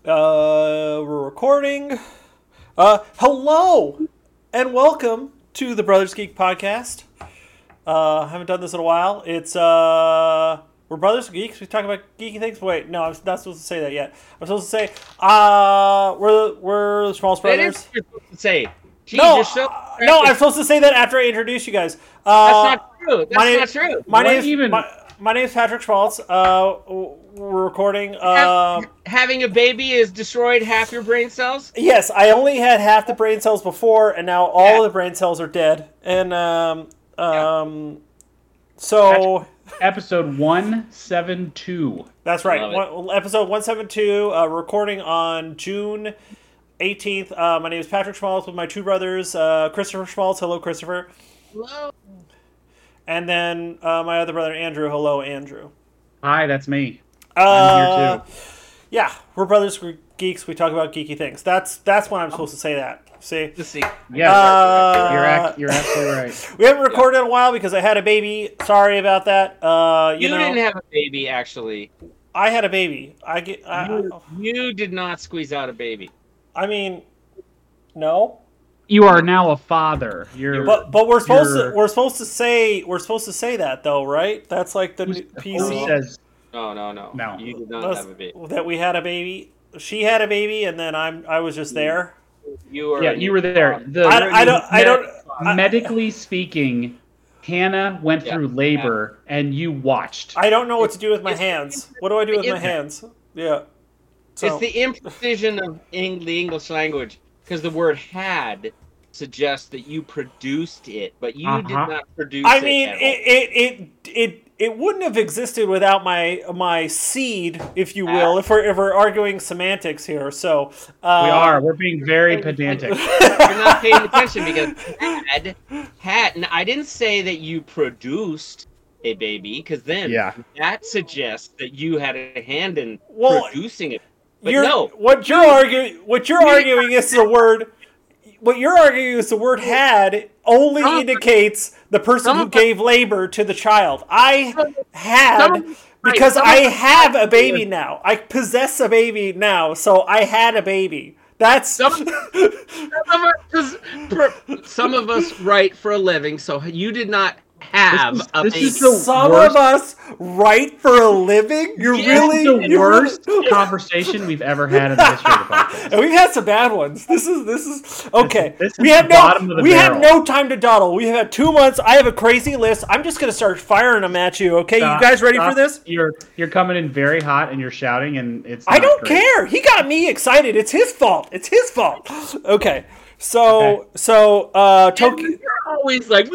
We're recording. Hello and welcome to the Brothers Geek podcast. I haven't done this in a while. It's we're Brothers Geeks. We talk about geeky things. Wait, no, I'm not supposed to say that yet. I'm supposed to say we're the Smallest That Brothers. is what you're supposed to say. Jeez, No, you're so no, I'm supposed to say that after I introduce you guys. That's not true. That's my name- not true. My What name's even my name's Patrick Schmaltz. We're recording. having a baby has destroyed half your brain cells? Yes, I only had half the brain cells before, and now all of the brain cells are dead. And so Episode 172. that's right. Love Episode 172. Recording on June 18th. My name is Patrick Schmaltz with my two brothers, Christopher Schmaltz. Hello, Christopher. Hello. And then my other brother, Andrew. Hello, Andrew. Hi, that's me. I'm here too. Yeah, we're brothers, we're geeks. We talk about geeky things. That's when I'm supposed to say that. See? Let's see. Yeah, you're absolutely right. We haven't recorded in a while because I had a baby. Sorry about that. You didn't have a baby, actually. I had a baby. You did not squeeze out a baby. I mean, no. You are now a father. But we're supposed to say that though, right? That's like the Who PC says No. You did not have a baby. that we had a baby. She had a baby, and then I was just there. You were. you were there. Medically speaking, Hannah went through labor, and you watched. I don't know what to do with my hands. What do I do with my hands? Yeah. It's the imprecision of the English language, because the word "had" suggests that you produced it, but you did not produce it. I mean, it wouldn't have existed without my seed, if you will, if we're arguing semantics here. So We're being very pedantic. You're not paying attention because had. And I didn't say that you produced a baby, because then that suggests that you had a hand in producing it. But what you're arguing is the word. What you're arguing is the word "had" only indicates the person who gave labor to the child. I had because I have a baby now. I possess a baby now, so I had a baby. That's some of us write for a living, so you did not have a baby. Some of us write for a living. You're the worst conversation we've ever had in the history of the podcast. And we've had some bad ones. This is okay. This is we have barrel. no time to dawdle. We have had 2 months. I have a crazy list. I'm just gonna start firing them at you. Okay, you guys ready for this? You're coming in very hot and you're shouting, and it's. I don't great. care. He got me excited. It's his fault. Okay. So Tokyo. You're always like,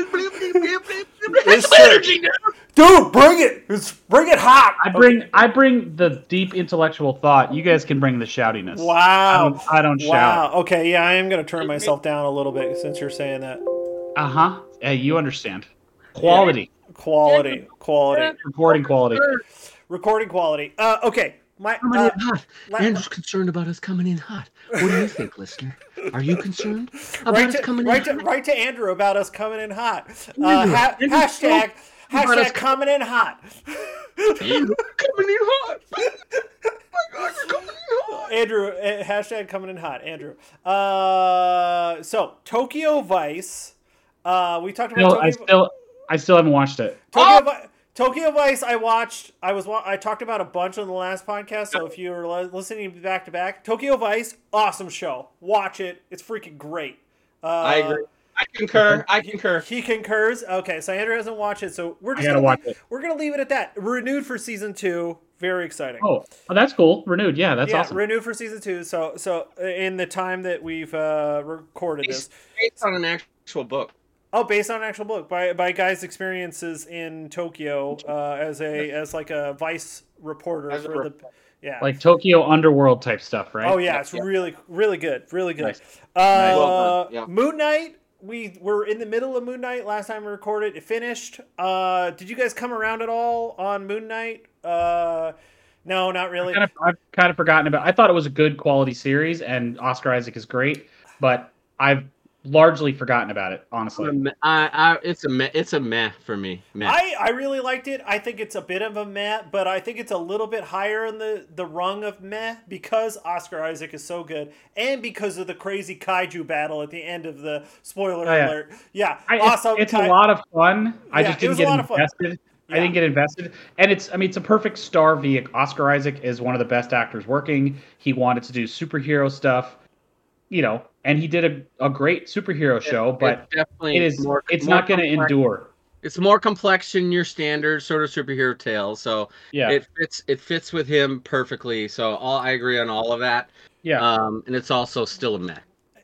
It's energy now. Dude, bring it. Bring it hot. I bring the deep intellectual thought. You guys can bring the shoutiness. Wow. I don't shout. Wow. Okay, yeah, I am going to turn myself down a little bit since you're saying that. Hey, you understand. Quality. Quality. Recording quality. Recording quality. Okay. Coming in hot. Andrew's concerned about us coming in hot. What do you think, listener? Are you concerned about us coming in hot? Write to Andrew about us coming in hot. Hashtag coming in hot. Coming in hot. Oh my God, you're coming in hot. Andrew, hashtag coming in hot. Andrew. So Tokyo Vice. We talked about. I still haven't watched it. Tokyo Vice, I watched. I talked about a bunch on the last podcast. So if you're listening back to back, Tokyo Vice, awesome show. Watch it. It's freaking great. I agree. I concur. He concurs. Okay, so Andrew hasn't watched it, so we're gonna leave it at that. Renewed for season 2. Very exciting. Oh, that's cool. Renewed. Yeah, that's awesome. Renewed for season 2. So in the time that we've recorded this, based on an actual book. Oh, based on an actual book by guys' experiences in Tokyo as like a Vice reporter for the like Tokyo Underworld type stuff, right? Oh yeah, it's really good, really good. Nice. Moon Knight. We were in the middle of Moon Knight last time we recorded. It finished. Did you guys come around at all on Moon Knight? No, not really. I've kind of forgotten about. I thought it was a good quality series, and Oscar Isaac is great, but largely forgotten about it, honestly. It's a meh for me. Meh. I really liked it. I think it's a bit of a meh, but I think it's a little bit higher in the rung of meh because Oscar Isaac is so good and because of the crazy kaiju battle at the end of the spoiler alert. Yeah, awesome. It's a lot of fun. I just didn't get invested. Yeah. I didn't get invested. And it's a perfect star vehicle. Oscar Isaac is one of the best actors working. He wanted to do superhero stuff, and he did a great superhero show, but it's not going to endure. It's more complex than your standard sort of superhero tale, so it fits with him perfectly. So I agree on all of that. Yeah. And it's also still a meh.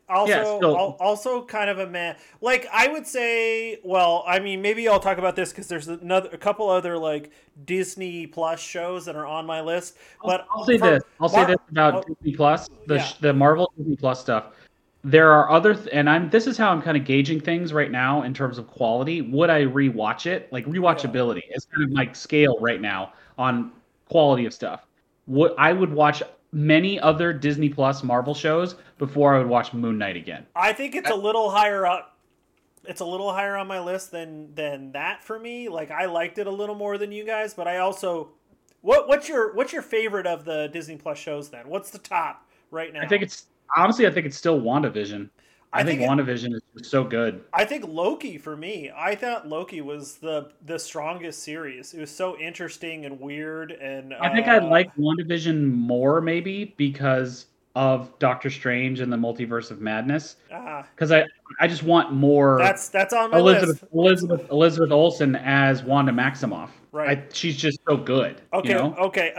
Also kind of a meh. Like, I would say, well, I mean, maybe I'll talk about this because there's a couple other like Disney Plus shows that are on my list. But I'll say this about Disney Plus, the Marvel Disney Plus stuff. There are other, this is how I'm kind of gauging things right now in terms of quality. Would I rewatch it? Like rewatchability is kind of my scale right now on quality of stuff. I would watch many other Disney Plus Marvel shows before I would watch Moon Knight again. I think it's a little higher up. It's a little higher on my list than that for me. Like, I liked it a little more than you guys, but I also what's your favorite of the Disney Plus shows then? What's the top right now? I think it's still WandaVision. I think WandaVision is just so good. I think Loki for me. I thought Loki was the strongest series. It was so interesting and weird, and I think I like WandaVision more maybe because of Doctor Strange and the Multiverse of Madness. Because I just want more. That's on my list. Elizabeth Olsen as Wanda Maximoff. Right. She's just so good. Okay. Okay.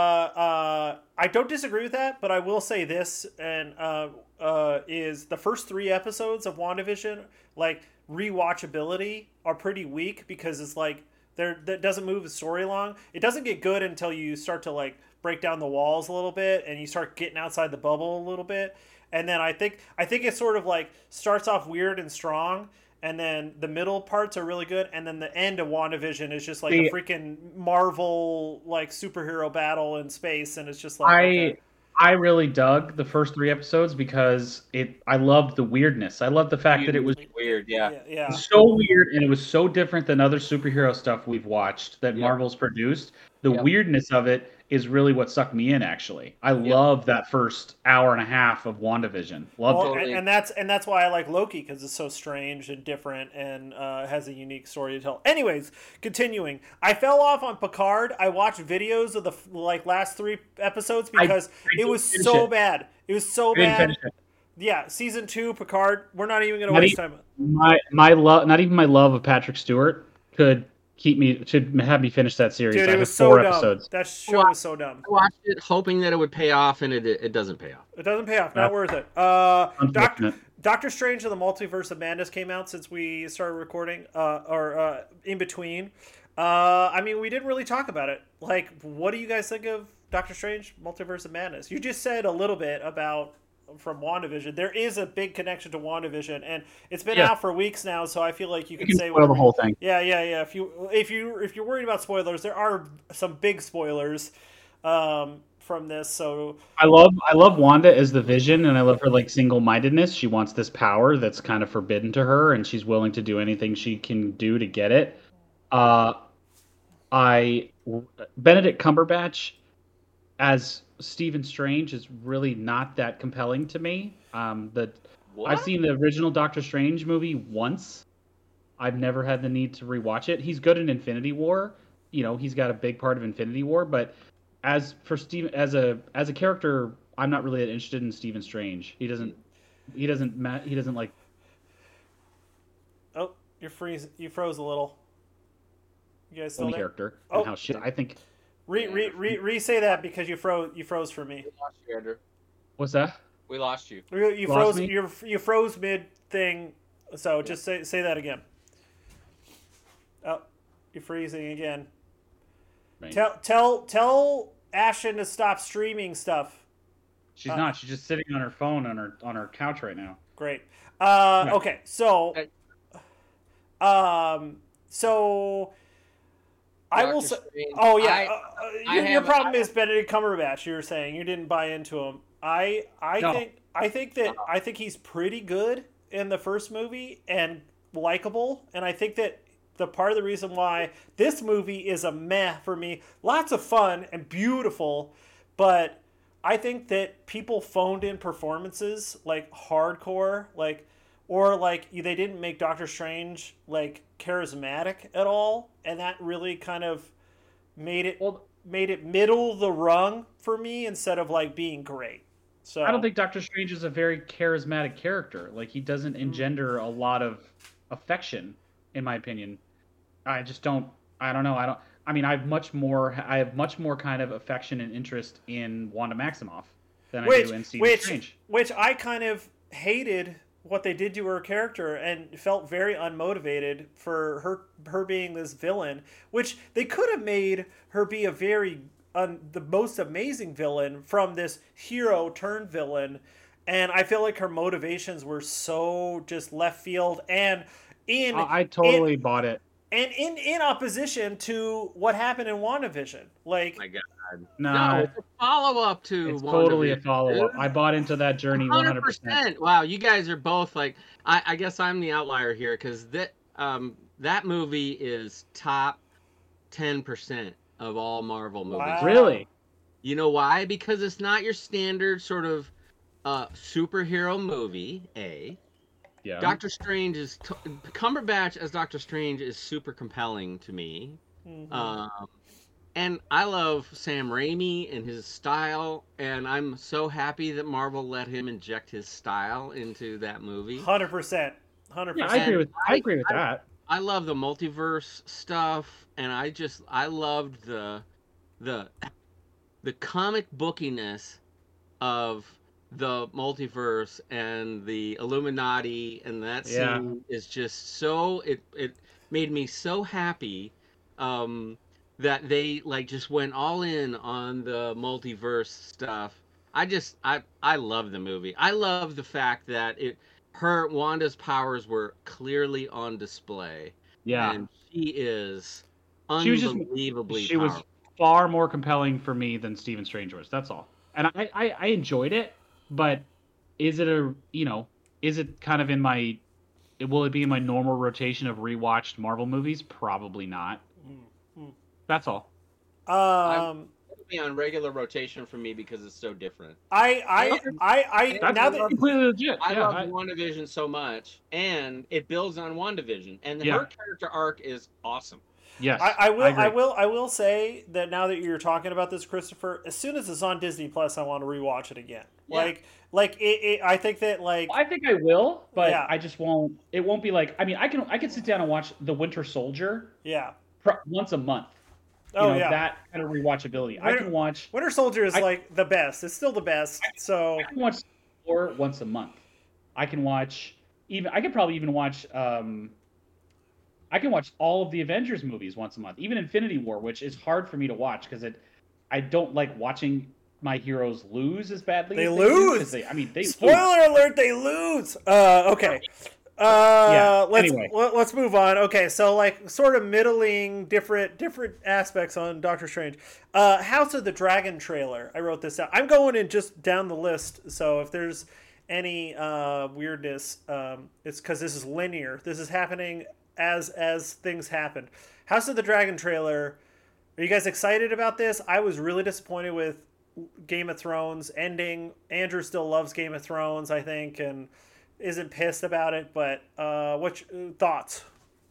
I don't disagree with that, but I will say this, and is the first 3 episodes of WandaVision, like, rewatchability are pretty weak because it's like that doesn't move the story along. It doesn't get good until you start to like break down the walls a little bit and you start getting outside the bubble a little bit. And then I think it sort of like starts off weird and strong, and then the middle parts are really good, and then the end of WandaVision is just like a freaking Marvel like superhero battle in space, and it's just like I really dug the first 3 episodes because I loved the weirdness. I loved the fact that it was weird, yeah. So weird, and it was so different than other superhero stuff we've watched that Marvel's produced. The weirdness of it is really what sucked me in, actually. I love that first hour and a half of WandaVision. And that's why I like Loki, because it's so strange and different and has a unique story to tell. Anyways, continuing. I fell off on Picard. I watched videos of the last 3 episodes because it was so bad. It was so bad. Yeah, season 2 Picard. We're not even going to waste time. My love, not even my love of Patrick Stewart should have me finish that series. Dude, it was so 4 episodes. That show was so dumb. I watched it hoping that it would pay off, and it doesn't pay off. It doesn't pay off. Not worth it. Doctor Strange and the Multiverse of Madness came out since we started recording, or in between. I mean, we didn't really talk about it. Like, what do you guys think of Doctor Strange, Multiverse of Madness? You just said a little bit about from WandaVision. There is a big connection to WandaVision, and it's been out for weeks now, so I feel like you can say spoil the whole thing. Yeah. If you're worried about spoilers, there are some big spoilers from this. So I love Wanda as the Vision, and I love her like single-mindedness. She wants this power that's kind of forbidden to her, and she's willing to do anything she can do to get it. Benedict Cumberbatch as Stephen Strange is really not that compelling to me. I've seen the original Doctor Strange movie once. I've never had the need to rewatch it. He's good in Infinity War. He's got a big part of Infinity War, but as for Steve as a character, I'm not really that interested in Stephen Strange. He doesn't like. Oh, you froze a little. You guys still there? Character and how shit I think. Re-say that because you froze for me. We lost you, Andrew. What's that? We lost you. You froze. You froze mid thing. So just say that again. Oh, you're freezing again. Right. Tell Ashton to stop streaming stuff. She's not. She's just sitting on her phone on her couch right now. Great. Okay. So. I will say. Oh yeah. Your problem is Benedict Cumberbatch. You were saying you didn't buy into him. I think he's pretty good. in the first movie and likable, and I think that the part of the reason why this movie is a meh for me, lots of fun and beautiful, but I think that people phoned in performances like hardcore, like, or like they didn't make Doctor Strange like charismatic at all, and that really kind of made it middle the rung for me instead of like being great. So I don't think Doctor Strange is a very charismatic character. Like, he doesn't engender a lot of affection, in my opinion. I just don't. I don't know. I mean, I have much more kind of affection and interest in Wanda Maximoff than I do in Stephen Strange. Which I kind of hated what they did to her character and felt very unmotivated for her being this villain. Which they could have made her be a very the most amazing villain from this hero turned villain, and I feel like her motivations were so just left field and I totally bought it. And in opposition to what happened in WandaVision. Like, oh my God. No, it's a follow-up to it's totally a follow-up. I bought into that journey 100%. Wow, you guys are both like, I guess I'm the outlier here, because that movie is top 10% of all Marvel movies. Wow. Really? You know why? Because it's not your standard sort of superhero movie, A. Yeah. Doctor Strange is Cumberbatch as Doctor Strange is super compelling to me, and I love Sam Raimi and his style, and I'm so happy that Marvel let him inject his style into that movie. 100%. Yeah, I agree with that. I love the multiverse stuff, and I loved the comic bookiness of the multiverse and the Illuminati, and that scene is just so it made me so happy that they like just went all in on the multiverse stuff. I love the movie. I love the fact that Wanda's powers were clearly on display. Yeah, and she is unbelievably she was far more compelling for me than Stephen Strange was. That's all. And I enjoyed it. But is it kind of will it be in my normal rotation of rewatched Marvel movies? Probably not. That's all. It'll be on regular rotation for me because it's so different. That's completely legit. I love WandaVision so much, and it builds on WandaVision, and her character arc is awesome. Yes, I will say that now that you're talking about this, Christopher, as soon as it's on Disney Plus, I want to rewatch it again. Yeah. I think that I think I will, but I just won't. It won't be like. I mean, I can sit down and watch The Winter Soldier. Yeah. Once a month. That kind of rewatchability. I can watch Winter Soldier is like the best. It's still the best. So I can watch Thor once a month. I can probably even watch. I can watch all of the Avengers movies once a month, even Infinity War, which is hard for me to watch because I don't like watching my heroes lose as badly. They lose. They spoiler alert. They lose. Okay. Let's move on. Okay, so like sort of middling different aspects on Doctor Strange. House of the Dragon trailer. I wrote this down. I'm going in just down the list. So if there's any weirdness, it's because this is linear. This is happening as things happen. House of the Dragon trailer. Are you guys excited about this? I was really disappointed with Game of Thrones ending. Andrew still loves Game of Thrones, I think, and isn't pissed about it. But what's thoughts?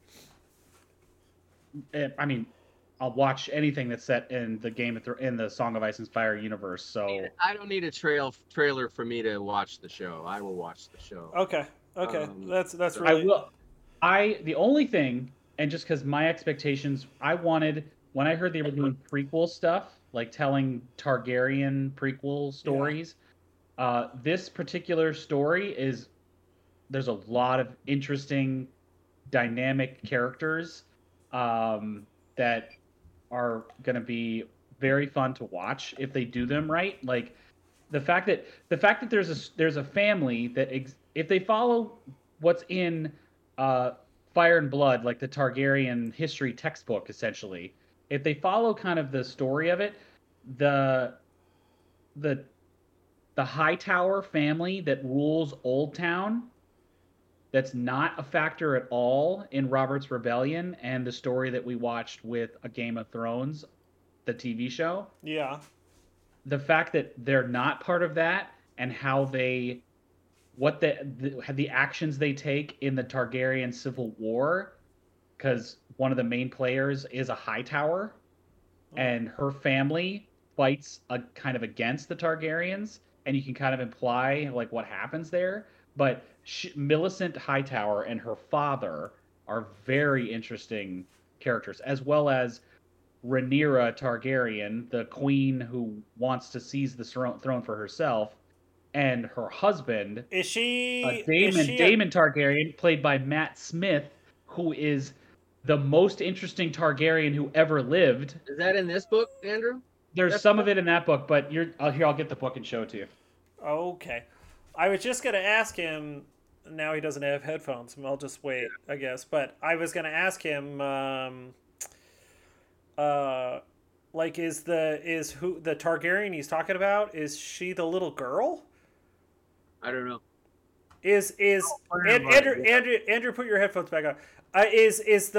I mean, I'll watch anything that's set in the in the Song of Ice and Fire universe. So I don't need a trailer for me to watch the show. I will watch the show. Okay. That's really. I will. The only thing, and just because my expectations, I wanted when I heard they were doing prequel stuff, like telling Targaryen prequel stories. This particular story there's a lot of interesting, dynamic characters that are going to be very fun to watch if they do them right. Like the fact that there's a family that if they follow what's in Fire and Blood, like the Targaryen history textbook, essentially, if they follow kind of the story of it, the Hightower family that rules Old Town that's not a factor at all in Robert's Rebellion and the story that we watched with A Game of Thrones, the TV show. Yeah. The fact that they're not part of that and how the actions they take in the Targaryen Civil War, because one of the main players is a Hightower, and her family fights kind of against the Targaryens, and you can kind of imply like what happens there. But Millicent Hightower and her father are very interesting characters, as well as Rhaenyra Targaryen, the queen who wants to seize the throne for herself, and her husband is Daemon Targaryen, played by Matt Smith, who is the most interesting Targaryen who ever lived. Is that in this book, Andrew? There's some of it in that book, but I'll get the book and show it to you. Okay. I was just going to ask him, now he doesn't have headphones, I'll just wait, I guess. But I was going to ask him, like, is who the Targaryen he's talking about, is she the little girl? I don't know. Andrew, put your headphones back on. Is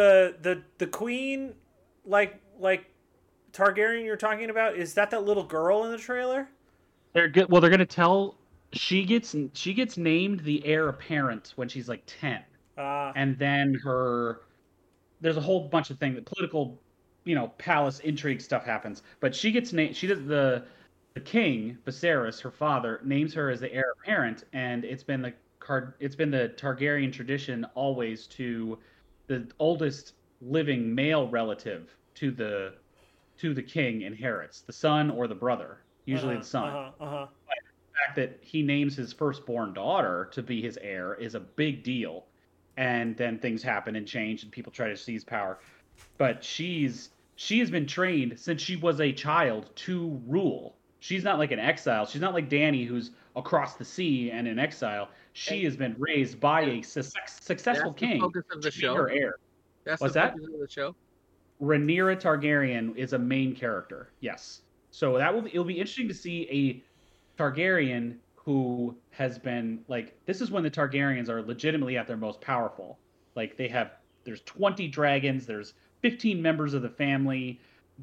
the queen like Targaryen you're talking about? Is that little girl in the trailer? They're good. Well, they're gonna tell she gets named the heir apparent when she's like 10, and then there's a whole bunch of things, that political, palace intrigue stuff happens. But she gets named. She does the king Viserys, her father, names her as the heir apparent, and it's been the Targaryen tradition always to the oldest living male relative to the king inherits, the son or the brother, usually the son. But the fact that he names his firstborn daughter to be his heir is a big deal, and then things happen and change, and people try to seize power. But she has been trained since she was a child to rule. She's not like an exile. She's not like Dany, who's across the sea and in exile. She has been raised by a successful king. Focus of the show. Her heir. What's that? Focus of the show. Rhaenyra Targaryen is a main character. Yes. So it'll be interesting to see a Targaryen who has been like, this is when the Targaryens are legitimately at their most powerful. Like there's 20 dragons. There's 15 members of the family.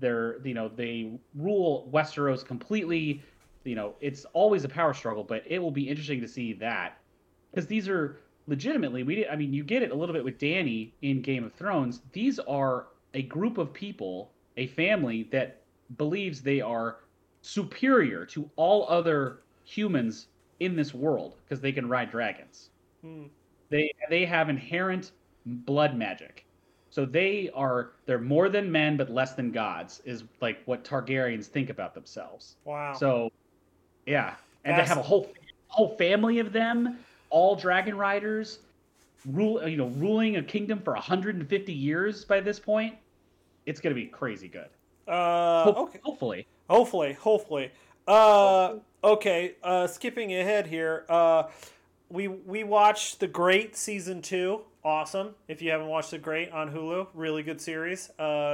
They rule Westeros completely. It's always a power struggle, but it will be interesting to see that, because these are legitimately, you get it a little bit with Dany in Game of Thrones. These are a group of people, a family that believes they are superior to all other humans in this world because they can ride dragons. They have inherent blood magic. So they're more than men, but less than gods, is like what Targaryens think about themselves. Wow. So, yeah. And to have a whole family of them, all dragon riders, ruling a kingdom for 150 years by this point, it's going to be crazy good. Okay. Hopefully. Okay. Skipping ahead here. We watched The Great Season 2. Awesome. If you haven't watched The Great on Hulu, really good series.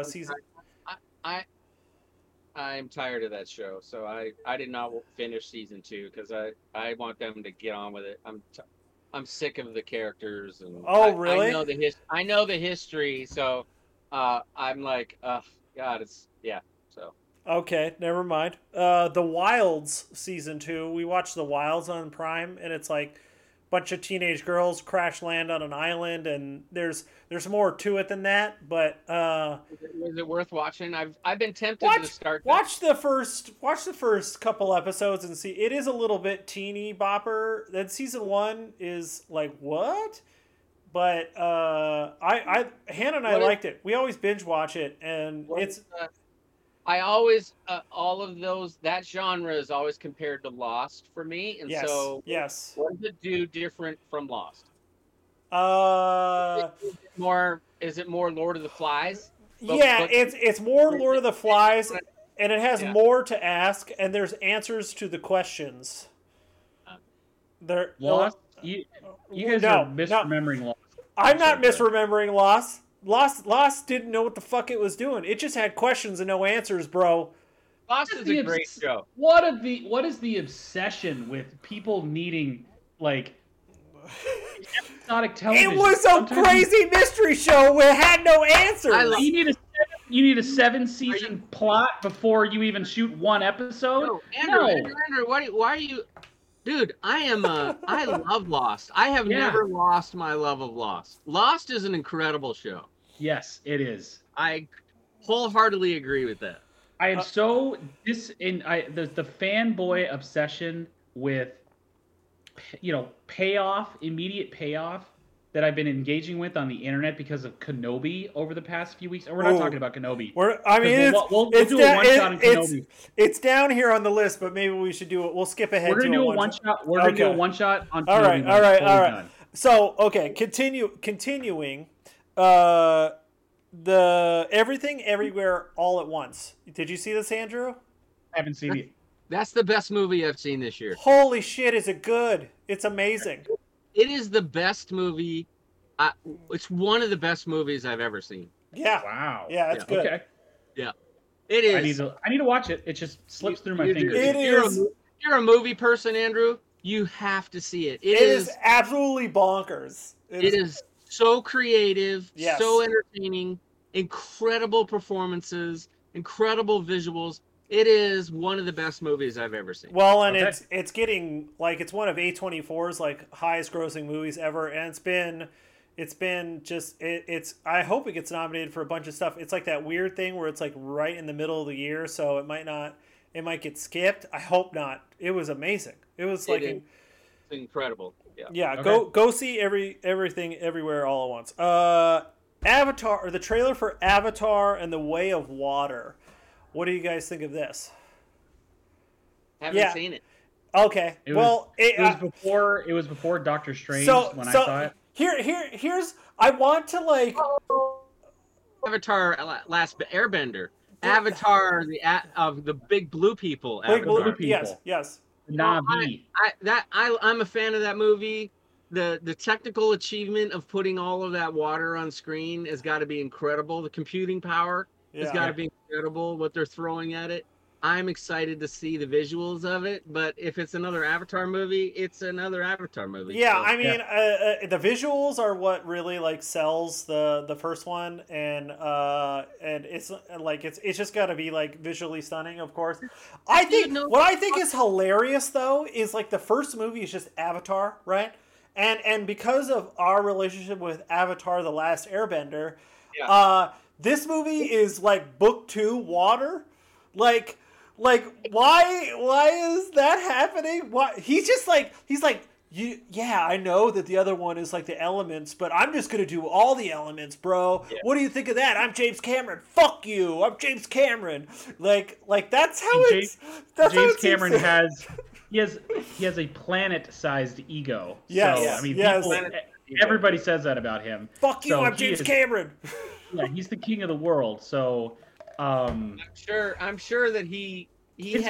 I'm tired of that show, so I did not finish season 2 because I want them to get on with it. I'm sick of the characters, and really? I know the history, so I'm like, God, so. Okay, never mind. The Wilds Season 2. We watched The Wilds on Prime, and it's like bunch of teenage girls crash land on an island, and there's more to it than that, but is it worth watching? I've been tempted to start that. Watch the first couple episodes and see. It is a little bit teeny bopper. Then season 1 is like, what? But Hannah and I liked it. We always binge watch it, and I always all of those, that genre is always compared to Lost for me, and yes, so yes. What does it do different from Lost? Is it more Lord of the Flies? It's more Lord of the Flies, and it has more to ask, and there's answers to the questions. Lost? You guys are misremembering Lost. I'm not misremembering Lost. Lost didn't know what the fuck it was doing. It just had questions and no answers, bro. Lost is a great show. What is the obsession with people needing, like, episodic television. It was a crazy mystery show where had no answers. You need a 7-season plot before you even shoot one episode. No, Andrew, why are you? Dude, I love Lost. I have never lost my love of Lost. Lost is an incredible show. Yes, it is. I wholeheartedly agree with that. I am so the fanboy obsession with, immediate payoff that I've been engaging with on the internet because of Kenobi over the past few weeks. And we're not talking about Kenobi. We'll do a one shot on Kenobi. It's down here on the list, but maybe we should do it. We'll skip ahead. We're gonna do a one shot. We're gonna do a one shot on Kenobi. All right. So continuing. The Everything Everywhere All at Once. Did you see this, Andrew? I haven't seen it. That's the best movie I've seen this year. Holy shit, is it good? It's amazing. It is the best movie. It's one of the best movies I've ever seen. Yeah. Wow. Yeah, it's good. Okay. Yeah. It is. I need to watch it. It just slips through my fingers. You're a movie person, Andrew. You have to see it. It is absolutely bonkers. It is so creative, so entertaining, incredible performances, incredible visuals. It is one of the best movies I've ever seen. Well, and it's getting it's one of A24's highest grossing movies ever, and it's been just I hope it gets nominated for a bunch of stuff. It's like that weird thing where it's right in the middle of the year, so it might get skipped. I hope not. It was amazing. It was it's incredible. Yeah. Go see Everything Everywhere All at Once. Avatar, or the trailer for Avatar and the Way of Water. What do you guys think of this? Haven't seen it. Okay. It was before Doctor Strange when I saw it. Here's I want to Avatar Last Airbender. Avatar of the big blue people. Big blue people. Yes. Na'vi. I'm a fan of that movie. The technical achievement of putting all of that water on screen has got to be incredible. The computing power has got to be incredible. What they're throwing at it. I'm excited to see the visuals of it. But if it's another Avatar movie, it's another Avatar movie. Yeah, so. I mean, the visuals are what really sells the first one, and it's it's just got to be visually stunning, of course. I think what I think is hilarious though is the first movie is just Avatar, right? And because of our relationship with Avatar: The Last Airbender, this movie is book 2 water, why is that happening? Why he's I know that the other one is the elements, but I'm just gonna do all the elements, bro. Yeah. What do you think of that? I'm James Cameron. Fuck you. I'm James Cameron. That's how James Cameron has. He has a planet-sized ego. Yes. So, I mean, everybody says that about him. Fuck you. I'm James Cameron. Yeah, he's the king of the world. So. I'm sure that he is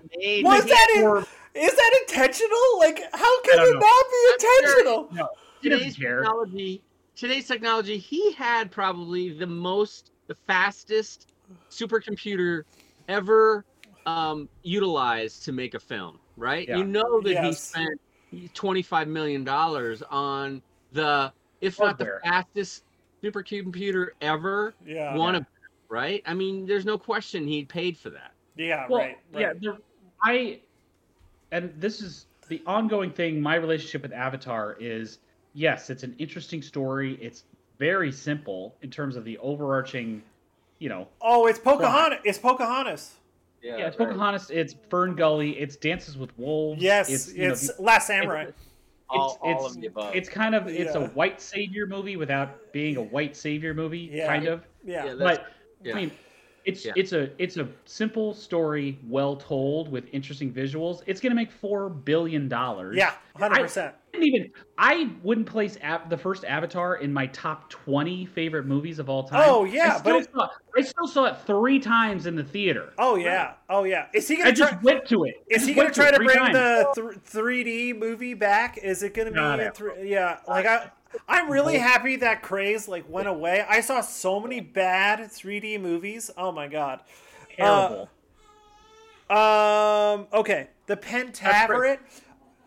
that intentional? How can it not be intentional? No, today's technology, he had probably the fastest supercomputer ever utilized to make a film, right? Yeah. You know that he spent $25 million on the fastest supercomputer ever. Yeah. Right? I mean, there's no question he paid for that. Yeah, well, right. Yeah, and this is the ongoing thing. My relationship with Avatar is, yes, it's an interesting story. It's very simple in terms of the overarching, Oh, it's Pocahontas. Plot. It's Pocahontas. Yeah, it's Pocahontas. It's Fern Gully. It's Dances with Wolves. Yes, it's Last Samurai. All of the above. It's kind of it's a white savior movie without being a white savior movie, kind of. Yeah, but. I mean, it's a simple story, well told with interesting visuals. It's going to make $4 billion. Yeah, 100%. I wouldn't place the first Avatar in my top 20 favorite movies of all time. Oh yeah, I still saw it 3 times in the theater. Oh yeah, Is he going to just went to it? Is he going to try to bring the 3D movie back? Is it going to be? I'm really happy that craze went away. I saw so many bad 3D movies. Oh my god. Terrible. Okay. The Pentaveret.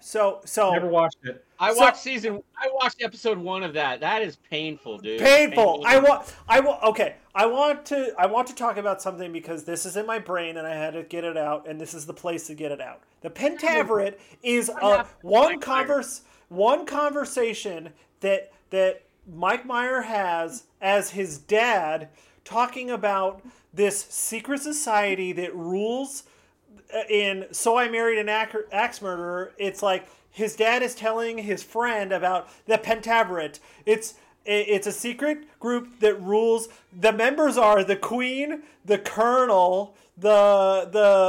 So never watched it. I watched episode 1 of that. That is painful, dude. Painful. I want to talk about something because this is in my brain and I had to get it out, and this is the place to get it out. The Pentaveret is one conversation that Mike Meyer has as his dad, talking about this secret society that rules in So I Married an Axe Murderer. It's like his dad is telling his friend about the Pentaveret. It's a secret group that rules. The members are the Queen, the Colonel, the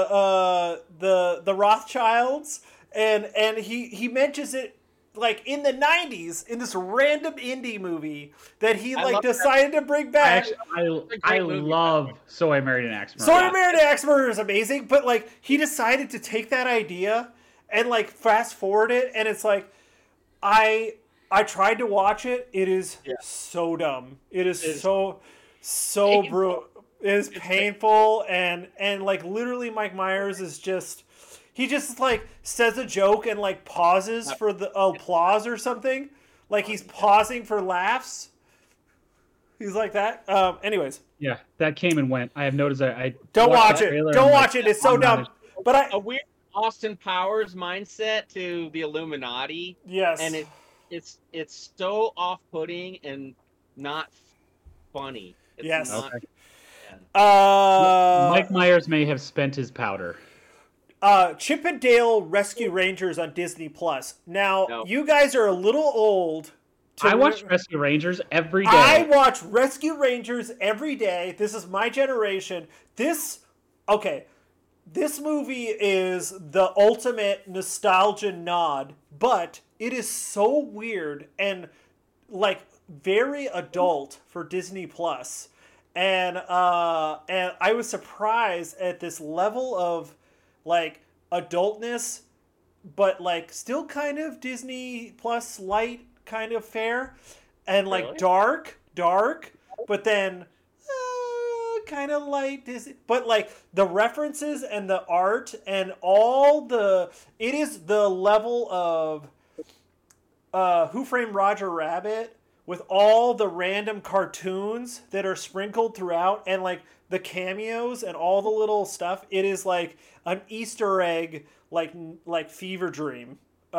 Rothschilds, and he mentions it like in the 90s in this random indie movie that he decided to bring back. I love So I Married an Axe Murderer. So I Married an Axe Murderer is amazing, but like he decided to take that idea and like fast forward it, and it's like I tried to watch it. It is so dumb. It is so brutal. It is painful, and like literally Mike Myers is just. He just, like, says a joke and, like, pauses for the applause or something. Like, he's pausing for laughs. He's like that. Anyways. Yeah, that came and went. I have noticed that. I don't watch it. Don't watch it. It's so dumb. But a weird Austin Powers mindset to the Illuminati. Yes. And it's so off-putting and not funny. It's yes. Not, Mike Myers may have spent his powder. Chip and Dale Rescue Rangers on Disney Plus. Now, you guys are a little old. I watch Rescue Rangers every day. I watch Rescue Rangers every day. This is my generation. This movie is the ultimate nostalgia nod, but it is so weird and like very adult for Disney Plus. And I was surprised at this level of like adultness, but like still kind of Disney Plus light kind of fare, and like dark, but then kind of light Disney. But like the references and the art and it is the level of Who Framed Roger Rabbit with all the random cartoons that are sprinkled throughout, and like the cameos and all the little stuff. It is like an Easter egg, like fever dream.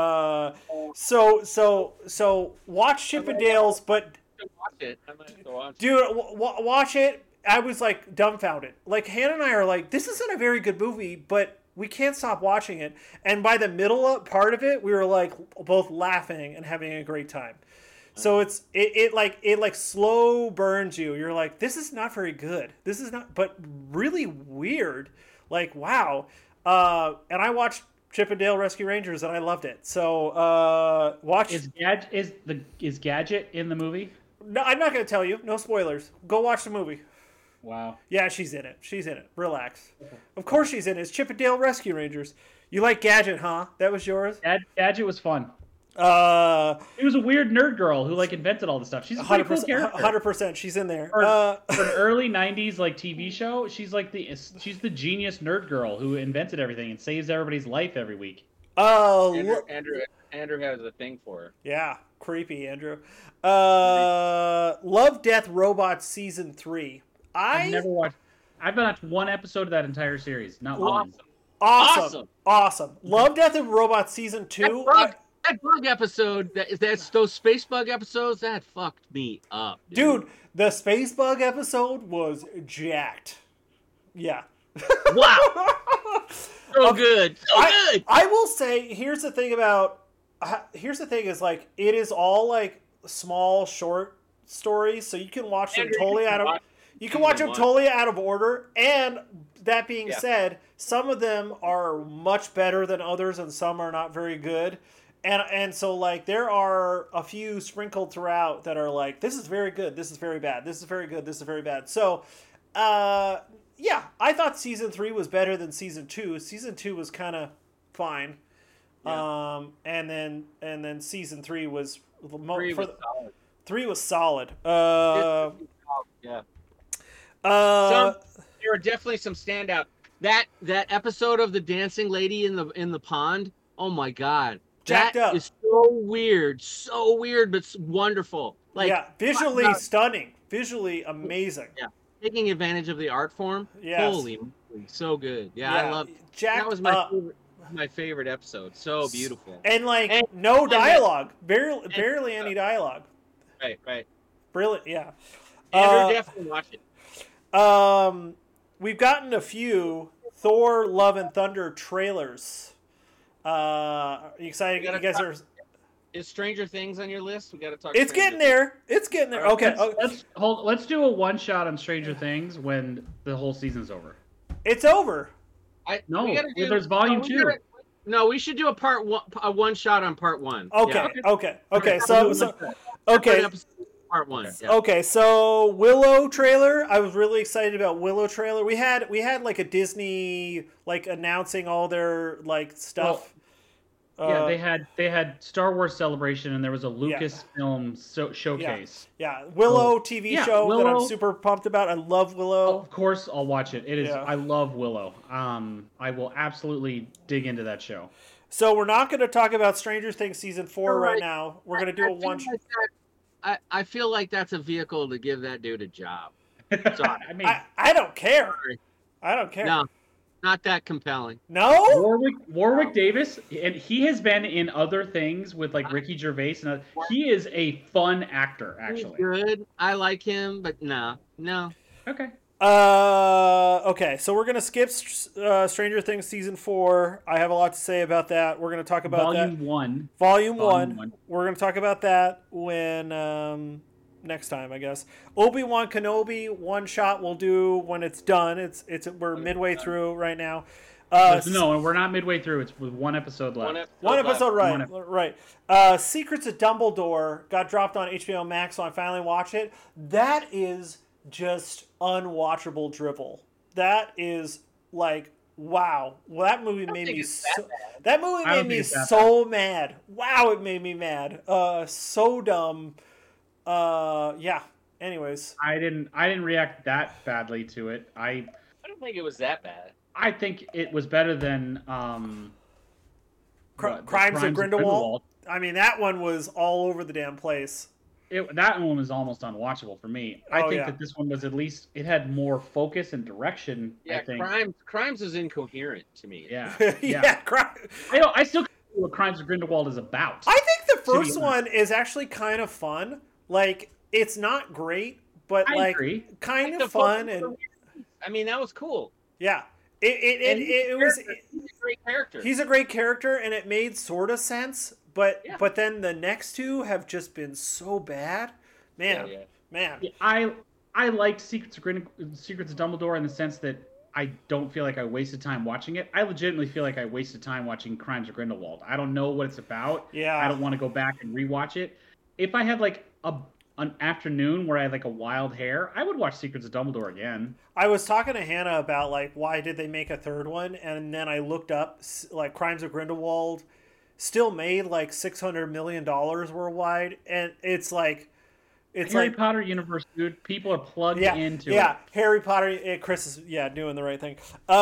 So watch Chip and Dale's, but watch it. I might have to watch it. Dude, watch it. I was like dumbfounded. Like Hannah and I are like, this isn't a very good movie, but we can't stop watching it. And by the middle part of it, we were like both laughing and having a great time. So it slow burns you. You're like, this is not very good. This is not, but really weird. Like, wow. And I watched Chip and Dale Rescue Rangers and I loved it. So watch. Is Gadget in the movie? No, I'm not going to tell you. No spoilers. Go watch the movie. Wow. Yeah, she's in it. Relax. Okay. Of course she's in it. It's Chip and Dale Rescue Rangers. You like Gadget, huh? That was yours? Gadget was fun. It was a weird nerd girl who like invented all this stuff. She's a pretty cool character. 100%. She's in there. For an early '90s like TV show, she's the genius nerd girl who invented everything and saves everybody's life every week. Andrew has a thing for her. Yeah, creepy Andrew. Love, Death, Robots season 3. I've never watched. I've watched one episode of that entire series. Not one. Awesome. Love, Death, and Robots season 2. That bug episode, that's those space bug episodes, that fucked me up. Dude, the space bug episode was jacked. Yeah. Wow. So good. I will say, here's the thing is like, it is all like small, short stories, so you can watch them totally out of order. And that being said, some of them are much better than others, and some are not very good. And so, like, there are a few sprinkled throughout that are like, this is very good, this is very bad, this is very good, this is very bad. So, yeah, I thought Season 3 was better than Season 2. Season 2 was kind of fine. Yeah. And then Season 3 was... solid. 3 was solid. Yeah. There are definitely some standout. That episode of the dancing lady in the pond, oh my god. Jacked up. Is so weird, but wonderful. Like, yeah, visually stunning, visually amazing. Yeah, taking advantage of the art form. Yes. Holy moly, so good. Yeah, I love that. Was my favorite episode. So beautiful. And no dialogue, barely any dialogue. Right. Brilliant. Yeah. Andrew, definitely watch it. We've gotten a few Thor: Love and Thunder trailers. Are you excited? You guys are. Is Stranger Things on your list? We got to talk. It's getting there. It's getting there. Okay. Let's do a one shot on Stranger Things when the whole season's over. It's over. There's volume 2. No, we should do a one shot on part 1. Okay. Yeah. Okay. So okay. Part 1. Yeah. Okay, so Willow trailer. I was really excited about Willow trailer. We had like a Disney announcing all their stuff. They had Star Wars Celebration, and there was a Lucasfilm showcase. Yeah. Willow TV show that I'm super pumped about. I love Willow. Of course, I'll watch it. It is. Yeah. I love Willow. I will absolutely dig into that show. So we're not going to talk about Stranger Things season 4 right now. We're going to do a one. I feel like that's a vehicle to give that dude a job. So, I don't care. Sorry. I don't care. No, not that compelling. No? Warwick Davis, and he has been in other things with Ricky Gervais, and he is a fun actor, actually. He's good. I like him, but no. Okay. Okay, so we're going to skip Stranger Things Season 4. I have a lot to say about that. We're going to talk about Volume 1. Volume 1. We're going to talk about that when next time, I guess. Obi-Wan Kenobi, one shot we'll do when it's done. We're midway through right now. No, we're not midway through. It's with one episode left. One episode, right. Secrets of Dumbledore got dropped on HBO Max, so I finally watched it. That is just unwatchable drivel. That is wow. Well, that movie made me so mad. Wow, it made me mad. So dumb. Yeah. Anyways, I didn't react that badly to it. I don't think it was that bad. I think it was better than Crimes of Grindelwald. I mean, that one was all over the damn place. That one was almost unwatchable for me. I think that this one was, at least it had more focus and direction. Yeah, I think. Crimes is incoherent to me. Yeah, I still know what Crimes of Grindelwald is about. I think the first one is actually kind of fun. It's not great, but kind of fun. And I mean, that was cool. Yeah, it was. He's a great character. He's a great character, and it made sort of sense. But then the next two have just been so bad, man. I liked Secrets of Dumbledore in the sense that I don't feel like I wasted time watching it. I legitimately feel like I wasted time watching Crimes of Grindelwald. I don't know what it's about. Yeah, I don't want to go back and rewatch it. If I had an afternoon where I had a wild hair, I would watch Secrets of Dumbledore again. I was talking to Hannah about why did they make a third one, and then I looked up Crimes of Grindelwald. Still made $600 million worldwide, and it's Harry Potter universe, dude. People are plugged into it. Yeah, Harry Potter. Chris is doing the right thing.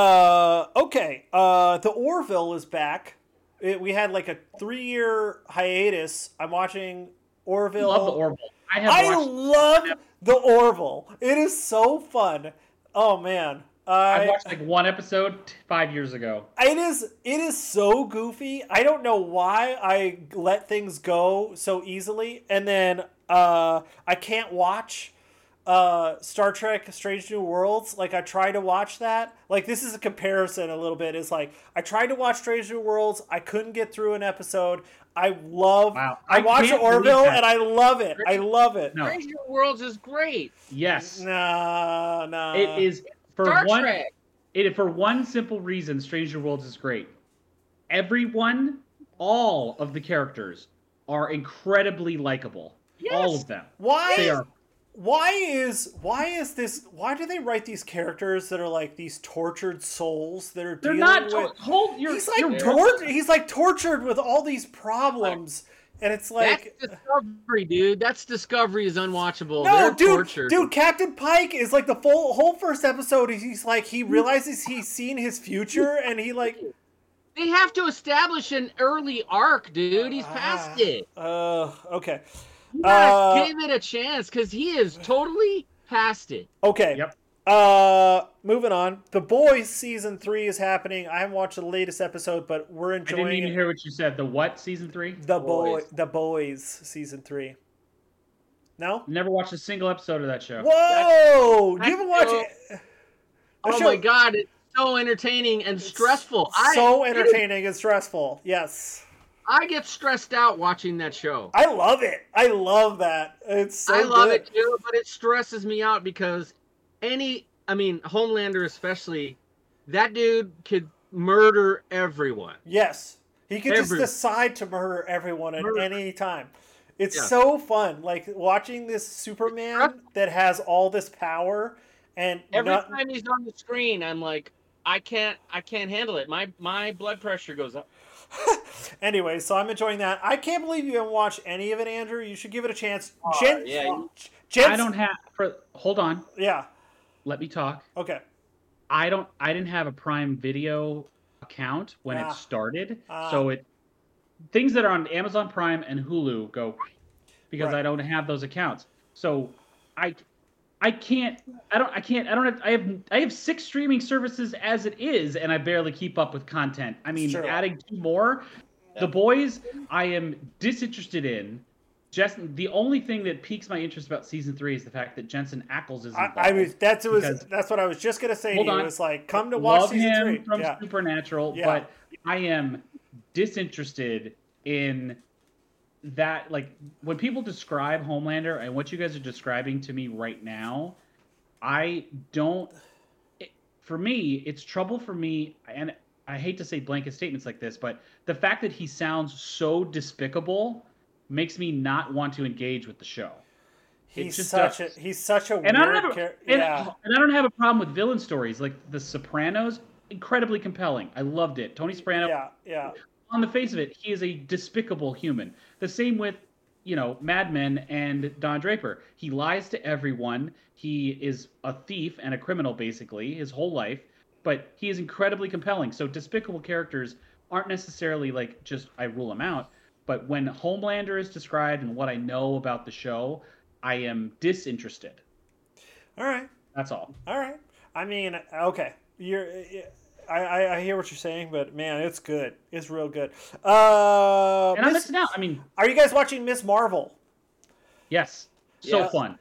Okay, the Orville is back. We had a 3-year hiatus. I'm watching Orville. I love the Orville. I love the Orville. It is so fun. Oh man. I watched one episode 5 years ago. It is so goofy. I don't know why I let things go so easily, and then I can't watch Star Trek: Strange New Worlds. I tried to watch that. This is a comparison a little bit. It's I tried to watch Strange New Worlds. I couldn't get through an episode. I watched Orville and I love it. I love it. No. Strange New Worlds is great. Yes. No. It is. For one simple reason, Stranger Worlds is great. All of the characters are incredibly likable. Yes. All of them. Why do they write these characters that are these tortured souls that are They're dealing not he's tortured with all these problems. And it's that's Discovery, dude. That's Discovery is unwatchable. No, dude, Captain Pike is the whole first episode. He's he realizes he's seen his future, and he They have to establish an early arc, dude. He's past it. Okay. You gotta give it a chance because he is totally past it. Okay. Yep. Moving on. The Boys season 3 is happening. I haven't watched the latest episode, but we're enjoying it. I didn't even hear what you said. The what season 3? The Boys season 3. No? Never watched a single episode of that show. Whoa! You haven't watched it? Oh my god, it's so entertaining and stressful. Entertaining and stressful. Yes. I get stressed out watching that show. I love it. I love that. It's so good. I love it too, but it stresses me out because Homelander especially, that dude could murder everyone. Yes. He could just decide to murder everyone at any time. It's so fun. Like watching this Superman that has all this power and every time he's on the screen, I'm like, I can't handle it. My blood pressure goes up. Anyway, so I'm enjoying that. I can't believe you haven't watched any of it, Andrew. You should give it a chance. I don't have. Hold on. Yeah. Let me talk. Okay. I didn't have a Prime Video account when it started, so things that are on Amazon Prime and Hulu go because I don't have those accounts. So I have 6 streaming services as it is, and I barely keep up with content. I mean, adding 2 more, The Boys, I am disinterested in. Just the only thing that piques my interest about season 3 is the fact that Jensen Ackles is involved. That's what I was just gonna say to you. It's like, come to watch season 3 from Supernatural, but I am disinterested in that. Like when people describe Homelander and what you guys are describing to me right now, for me, it's trouble for me, and I hate to say blanket statements like this, but the fact that he sounds so despicable makes me not want to engage with the show. He's such a weird character. And I don't have a problem with villain stories like The Sopranos. Incredibly compelling. I loved it. Tony Soprano. Yeah. On the face of it, he is a despicable human. The same with, Mad Men and Don Draper. He lies to everyone. He is a thief and a criminal basically his whole life, but he is incredibly compelling. So despicable characters aren't necessarily like just I rule them out. But when Homelander is described and what I know about the show, I am disinterested. All right. That's all. All right. I mean, okay. I hear what you're saying, but man, it's good. It's real good. And I'm missing out. I mean, are you guys watching Miss Marvel? Yes. So fun.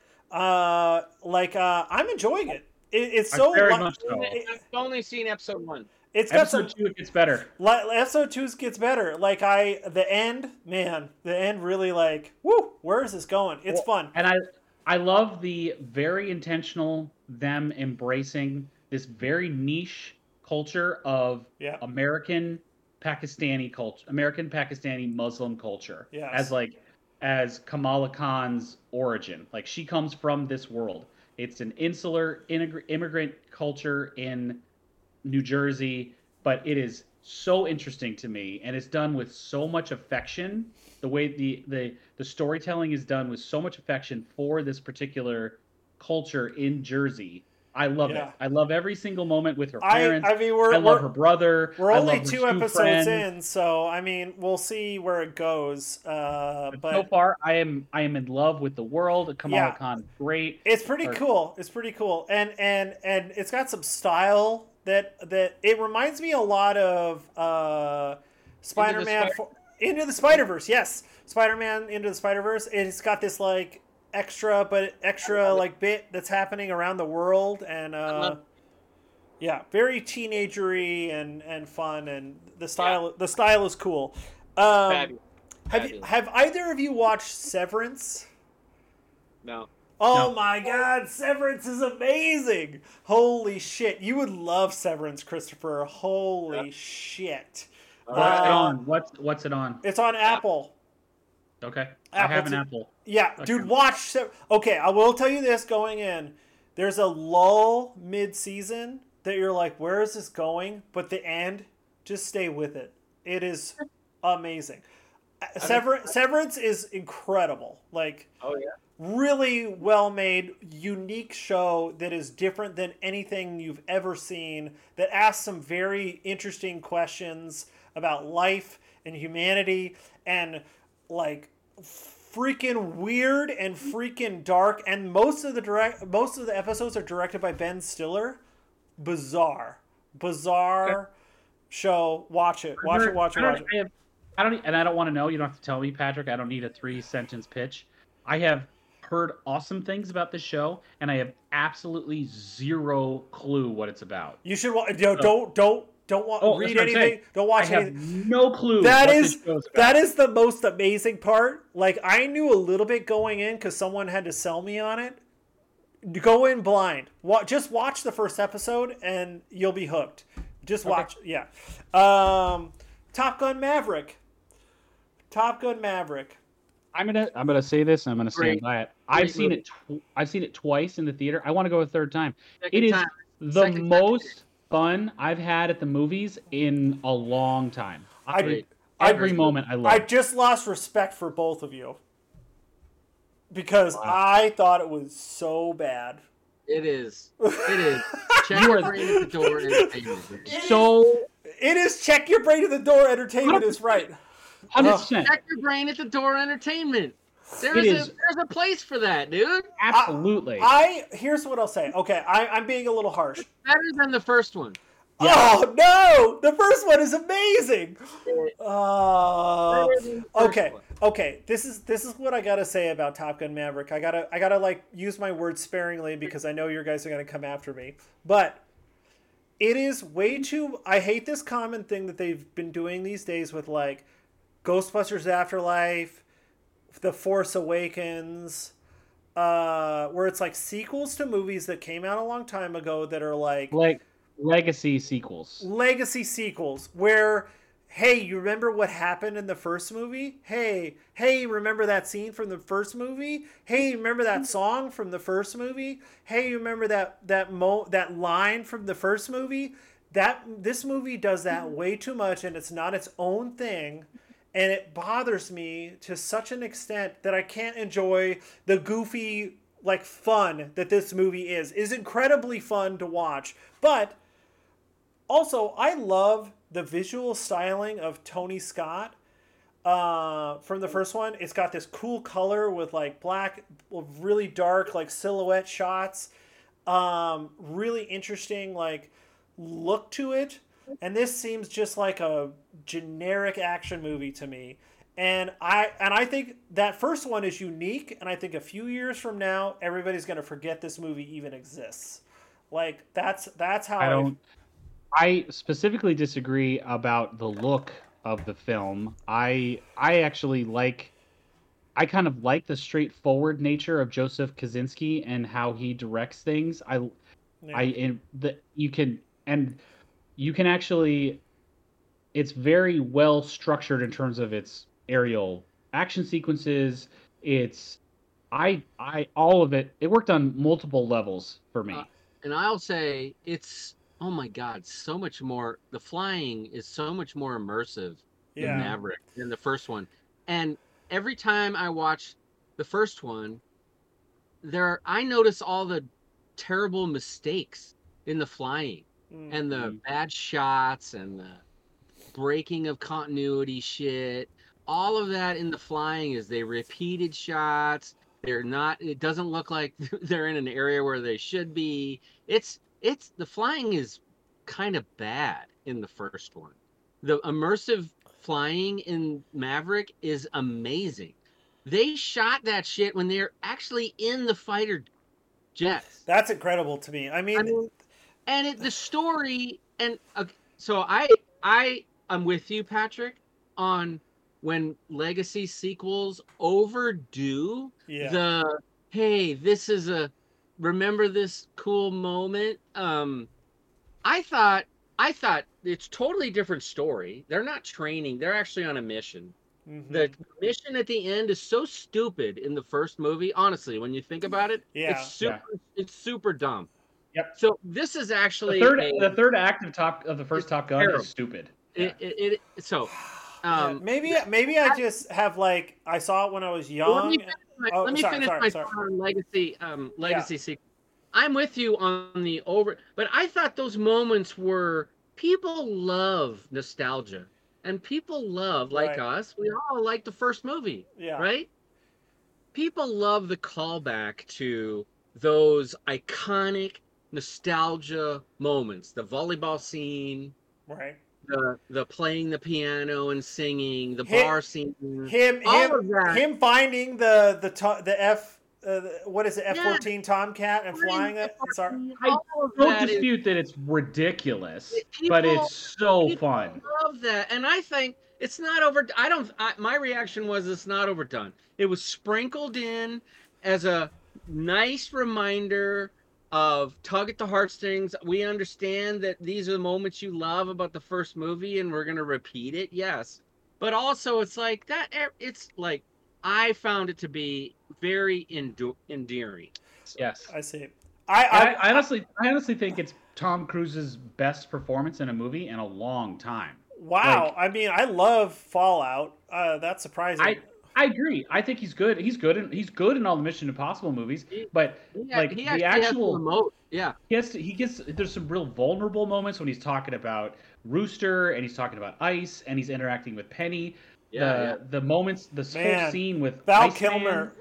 I'm enjoying it. It's so very much so. I've only seen episode 1. It's got episode 2 it gets better. Episode 2 gets better. The end really where is this going? It's fun. And I love the very intentional them embracing this very niche culture of American Pakistani culture, American Pakistani Muslim culture. Yes. As Kamala Khan's origin. Like she comes from this world. It's an insular immigrant culture in New Jersey, but it is so interesting to me, and it's done with so much affection. The way the storytelling is done with so much affection for this particular culture in Jersey. I love it. I love every single moment with her parents. I love her brother. We're only 2 episodes in, so I mean, we'll see where it goes. But so far, I am in love with the world. Kamala Khan, great. It's pretty cool. It's pretty cool, and it's got some style that it reminds me a lot of Spider-Man Into the Spider-Verse. Yes, Spider-Man Into the Spider-Verse. It's got this extra bit that's happening around the world, and very teenagery and fun, and the style is cool. Have either of you watched Severance? No. Oh my God, Severance is amazing! Holy shit, you would love Severance, Christopher. Holy shit! What's it on? What's it on? It's on Apple. Okay. I have an Apple. Yeah, dude, watch. Okay, I will tell you this going in. There's a lull mid-season that you're like, where is this going? But the end, just stay with it. It is amazing. Severance is incredible. Really well-made, unique show that is different than anything you've ever seen, that asks some very interesting questions about life and humanity and like freaking weird and freaking dark. And most of the episodes are directed by Ben Stiller. Bizarre show. Watch it. Watch it. I don't want to know. You don't have to tell me, Patrick. I don't need a 3-sentence pitch. I have heard awesome things about this show, and I have absolutely zero clue what it's about. You should don't read anything. Don't watch anything. I have no clue. That is the most amazing part. Like, I knew a little bit going in because someone had to sell me on it. Go in blind. Just watch the first episode and you'll be hooked. Just watch. Okay. Yeah. Top Gun Maverick. I'm gonna say this. And I'm gonna stand by it. I've seen it twice in the theater. I want to go a third time. It is the most fun I've had at the movies in a long time. Every moment I love. I just lost respect for both of you because I thought it was so bad. It is. Check your brain at the door entertainment. It is check your brain at the door entertainment is right. 100%. Check your brain at the door entertainment. There's a place for that, dude. Absolutely. Here's what I'll say. Okay, I'm being a little harsh. It's better than the first one. Yeah. Oh no! The first one is amazing. Okay. This is what I gotta say about Top Gun Maverick. I gotta like use my words sparingly because I know you guys are gonna come after me. But it is way too. I hate this common thing that they've been doing these days with like Ghostbusters Afterlife, The Force Awakens, where it's like sequels to movies that came out a long time ago that are like legacy sequels. Where, hey, you remember what happened in the first movie? Hey, remember that scene from the first movie? Hey, remember that song from the first movie? Hey, you remember that line from the first movie? This movie does that way too much, and it's not its own thing. And it bothers me to such an extent that I can't enjoy the goofy, like, fun that this movie is. It's incredibly fun to watch. But also, I love the visual styling of Tony Scott from the first one. It's got this cool color with, like, black, really dark, like, silhouette shots. Really interesting, like, look to it. And this seems just like a generic action movie to me. And I think that first one is unique, and I think a few years from now everybody's going to forget this movie even exists. Like that's how I specifically disagree about the look of the film. I actually kind of like the straightforward nature of Joseph Kosinski and how he directs things. You can actually, it's very well structured in terms of its aerial action sequences. All of it worked on multiple levels for me. And I'll say oh my God, so much more, the flying is so much more immersive in Maverick than the first one. And every time I watch the first one, I notice all the terrible mistakes in the flying. And the bad shots and the breaking of continuity shit, all of that in the flying is they repeated shots. It doesn't look like they're in an area where they should be. The flying is kind of bad in the first one. The immersive flying in Maverick is amazing. They shot that shit when they're actually in the fighter jets. That's incredible to me. I mean and the story, and so I'm with you, Patrick, on when legacy sequels overdo hey, this is remember this cool moment. I thought it's totally different story. They're not training; they're actually on a mission. Mm-hmm. The mission at the end is so stupid in the first movie. Honestly, when you think about it, it's super dumb. Yep. So this is actually the third act of the first Top Gun is stupid. Yeah. Maybe I just have like I saw it when I was young. Let me finish my legacy sequence. I'm with you on but I thought those moments were people love nostalgia. And people love, like us, we all like the first movie, right? People love the callback to those iconic nostalgia moments, the volleyball scene, right? The playing the piano and singing, the bar scene, all of that. Him finding the F. What is it? F-14 Tomcat and flying it. I don't dispute that it's ridiculous, but it's so fun. Love that, and I think it's not over. My reaction was it's not overdone. It was sprinkled in as a nice reminder of tug at the heartstrings. We understand that these are the moments you love about the first movie, and we're gonna repeat it. Yes, but also it's like that. It's like I found it to be very endearing. Yes, I see. I honestly think it's Tom Cruise's best performance in a movie in a long time. Wow. I mean, I love Fallout. That's surprising. I agree. I think he's good. He's good in all the Mission Impossible movies. But the actual he gets there's some real vulnerable moments when he's talking about Rooster and he's talking about Ice and he's interacting with Penny. The moments, whole scene with Val Kilmer.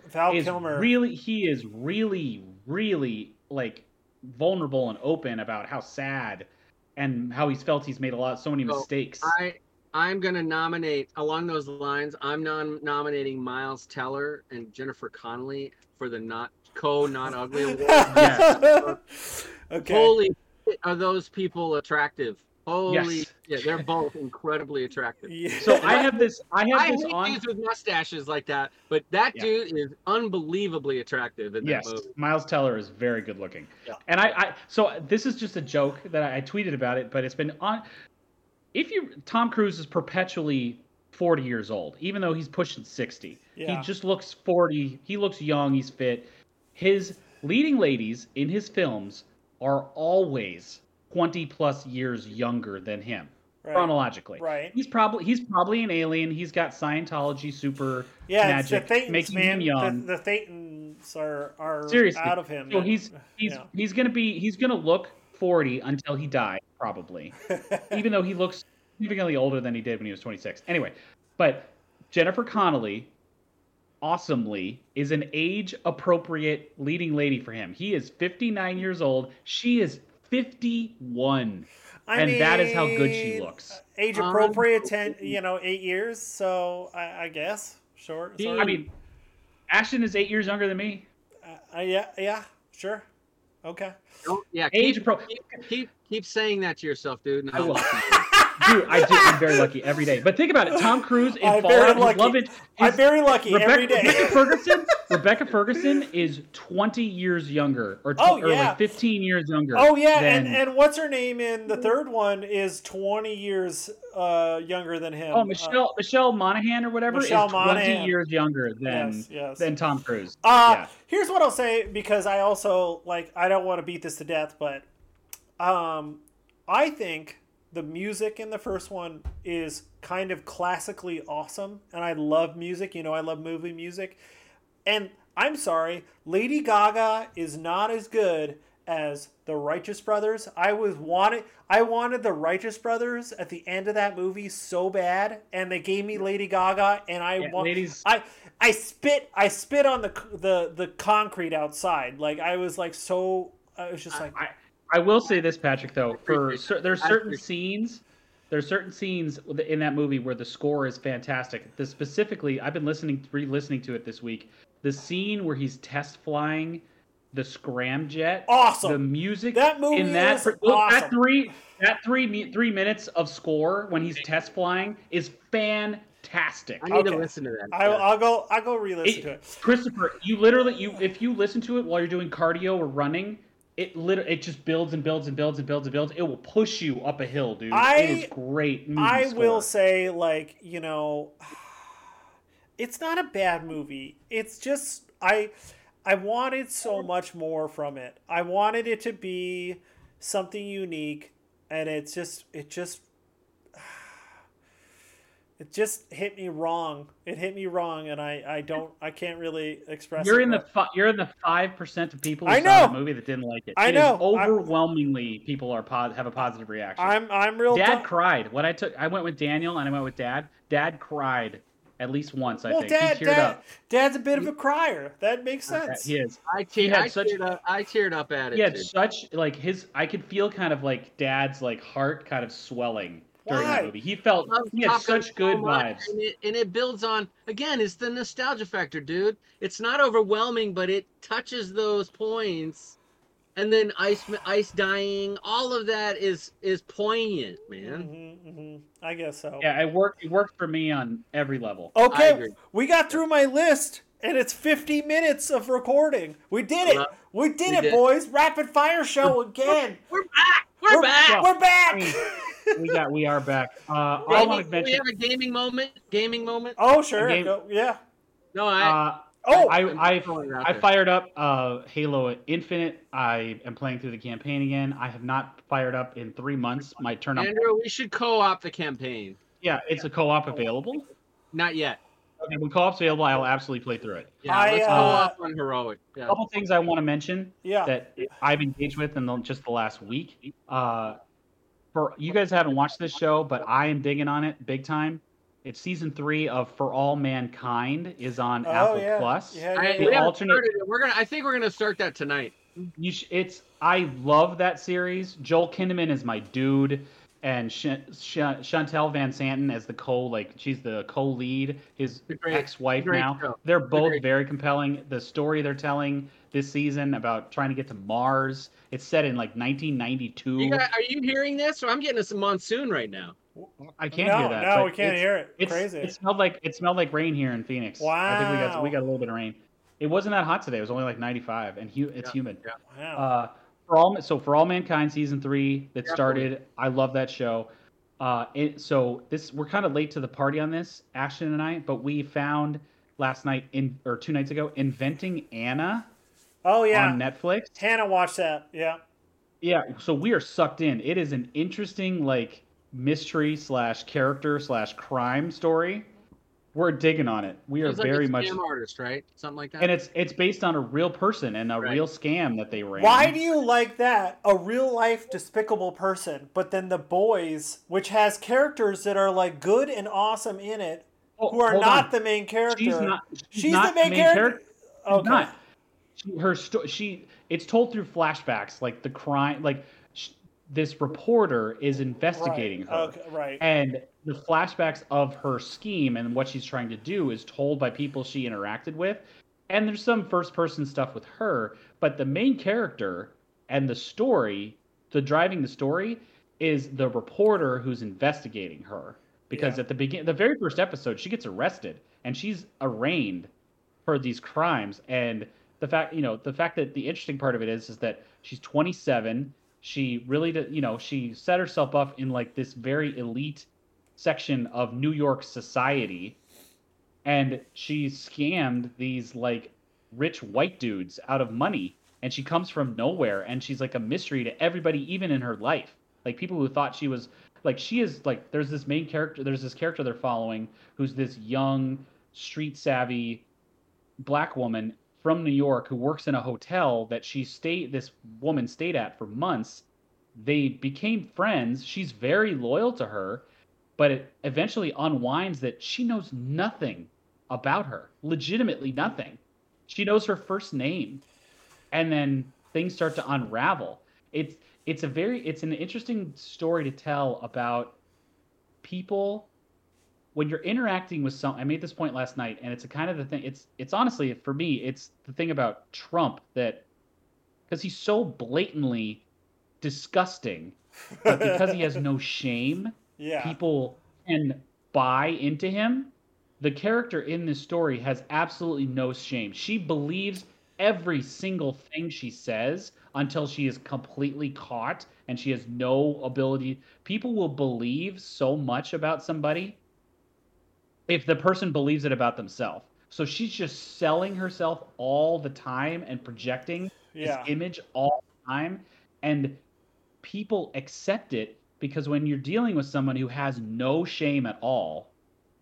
He is really like vulnerable and open about how sad and how he's felt he's made so many mistakes. I'm going to nominate, along those lines, I'm nominating Miles Teller and Jennifer Connelly for the Not Ugly Award. Yes. Okay. Holy, are those people attractive? Holy shit, they're both incredibly attractive. Yeah. So I hate dudes with mustaches like that, but that dude is unbelievably attractive in that movie. Miles Teller is very good looking. Yeah. And so this is just a joke that I tweeted about it, but it's been on. Tom Cruise is perpetually 40 years old, even though he's pushing 60. Yeah. He just looks 40. He looks young. He's fit. His leading ladies in his films are always 20 plus years younger than him, chronologically. Right. He's probably an alien. He's got Scientology super magic making him young. The Thetans are seriously out of him. So he's gonna look 40 until he dies, probably. Even though he looks significantly older than he did when he was 26. Anyway, but Jennifer Connelly, awesomely, is an age-appropriate leading lady for him. He is 59 years old. She is 51. That is how good she looks. Age-appropriate, 8 years, so I guess. Sure. I mean, Ashton is 8 years younger than me. Yeah, sure. Okay. Keep saying that to yourself, dude. I will. Dude, I'm very lucky every day. But think about it. Tom Cruise in Fallout, I'm very lucky every day. Rebecca Ferguson is 20 years younger, or like 15 years younger. Oh yeah, and what's her name in the third one is 20 years younger than him. Oh, Michelle Monaghan or whatever is 20 years younger than Tom Cruise. Here's what I'll say, because I also I don't want to beat this to death, but I think the music in the first one is kind of classically awesome, and I love music. I love movie music. And I'm sorry, Lady Gaga is not as good as the Righteous Brothers. I wanted the Righteous Brothers at the end of that movie so bad, and they gave me Lady Gaga, and I spit on the concrete outside. I was just like. I will say this, Patrick, though. There's certain scenes in that movie where the score is fantastic. Specifically, I've been re-listening to it this week. The scene where he's test flying the scramjet. Awesome. The music that movie in that is awesome. That 3 minutes of score when he's test flying is fantastic. I need to listen to that. I'll go re-listen to it. Christopher, if you listen to it while you're doing cardio or running, it just builds and builds and builds and builds and builds. It will push you up a hill, dude. It is great. Will say, it's not a bad movie. It's just I wanted so much more from it. I wanted it to be something unique, and it just It just hit me wrong. It hit me wrong, and I can't really express you're it. In the you're in the 5% of people who I saw know. the movie that didn't like it. I It know. is overwhelmingly people have a positive reaction. I'm real. Dad cried. I went with Daniel and I went with Dad. Dad cried at least once. I think he teared up. Dad's a bit of a crier. That makes sense. He is. I teared up at it. He had such like I could feel kind of like Dad's like heart kind of swelling during the movie. He had such good vibes. And it builds on, again, it's the nostalgia factor, dude. It's not overwhelming, but it touches those points. And then ice dying, all of that is poignant, man. I guess so. Yeah, it worked for me on every level. Okay, we got through my list, and it's 50 minutes of recording. We did it. We did it, boys. Rapid fire show again. We're back. We're back. We're back. We are back. I want to mention. We have a gaming moment. Oh, sure. Yeah. No, I fired up Halo Infinite. I am playing through the campaign again. I have not fired up in 3 months. My turn up. Andrew, we should co-op the campaign. Yeah, it's a co-op available. Not yet. Okay, when co-op's available, I'll absolutely play through it. Yeah, let's co-op on Heroic. A couple things I want to mention that I've engaged with in just the last week. For you guys haven't watched this show, but I am digging on it big time. It's season 3 of For All Mankind is on Apple Plus. I think we're gonna start that tonight. I love that series. Joel Kinnaman is my dude, and Chantel Van Santen as she's the co-lead. His ex-wife now. Show. They're both very compelling. The story they're telling this season about trying to get to Mars. It's set in 1992. Are you hearing this? So I'm getting a monsoon right now. I can't hear that. No, we can't hear it. It's crazy. It smelled like rain here in Phoenix. Wow. I think we got a little bit of rain. It wasn't that hot today. It was only 95, and it's humid. Yeah. Wow. For All Mankind season 3 that started. I love that show. We're kind of late to the party on this, Ashton and I, but we found last night 2 nights ago Inventing Anna. Oh yeah. On Netflix. Hannah watched that. Yeah. Yeah. So we are sucked in. It is an interesting mystery / character / crime story. We're digging on it. We are very much scam artist, right? Something like that. And it's based on a real person and a real scam that they ran. Why do you like that? A real life despicable person, but then The Boys, which has characters that are good and awesome in it, who are not the main character. She's not the main character. Okay. Not. It's told through flashbacks, the crime, this reporter is investigating her. Okay, right. And the flashbacks of her scheme and what she's trying to do is told by people she interacted with. And there's some first-person stuff with her, but the main character and the story, driving the story, is the reporter who's investigating her. Because at the very first episode, she gets arrested and she's arraigned for these crimes. And the fact that the interesting part of it is that she's 27. She really, she set herself up in this very elite section of New York society, and she scammed these rich white dudes out of money, and she comes from nowhere, and she's a mystery to everybody, even in her life. People who thought she was there's this main character, there's this character they're following who's this young, street savvy black woman from New York who works in a hotel that this woman stayed at for months. They became friends. She's very loyal to her, but it eventually unwinds that she knows nothing about her. Legitimately nothing. She knows her first name. And then things start to unravel. It's an interesting story to tell about people when you're interacting with I made this point last night, and it's a kind of the thing. It's honestly, for me, it's the thing about Trump because he's so blatantly disgusting, but because he has no shame, people can buy into him. The character in this story has absolutely no shame. She believes every single thing she says until she is completely caught and she has no ability. People will believe so much about somebody if the person believes it about themselves. So she's just selling herself all the time and projecting this image all the time. And people accept it because when you're dealing with someone who has no shame at all,